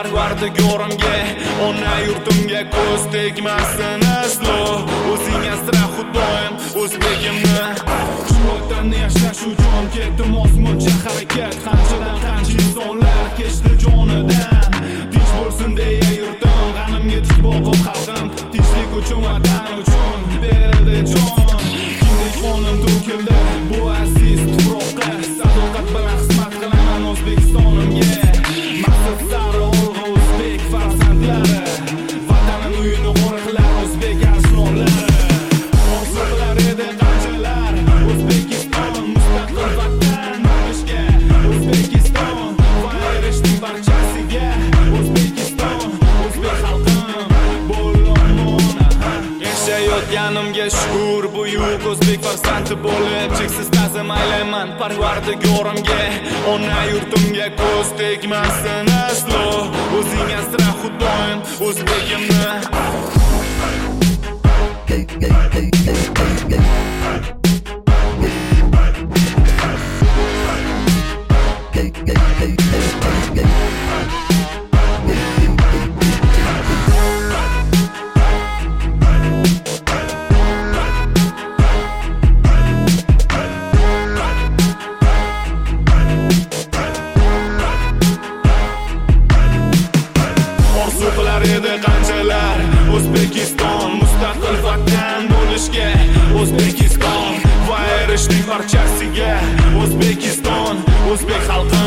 Parvardigorimga, ona yurtimga ko'z tegmasin aslo. O'zing asra xudoyim o'zbegimni. Shuhratni yashash uchun ketdim osmoncha harakat. Qanchadan qancha insonlar kechdi jonidan. Tinch bo'lsin deya yurtim, g'animga tik boqib xalqim. Tinchlik uchun, vatan uchun berdi jon. Kimlik qonim to'kildi bu aziz tuproqqa. Sadoqat bilan xizmat qilaman O'zbekistonimga. Maqsad sari olg'a o'zbek farzandlari, vatanim uyini qo'riqlar o'zbek arslonlari. Orzular edi qanchalar O'zbekiston mustaqil vatan bo'lishga. O'zbekiston va erishdim barchasiga. O'zbekiston, o'zbek xalqim bo'laman. Yashayotganimga shukur, buyuk o'zbek farzandi bo'lib cheksiz ta'zim aylayman Parvardigorimga. Ona yurtimga ko'z tegmasin aslo. O'zing asra xudoyim o'zbegimni. Orzular edi qanchalar O'zbekiston mustaqil vatan bo'lishga. O'zbekiston va erishdik barchasiga. O'zbekiston, o'zbek xalqi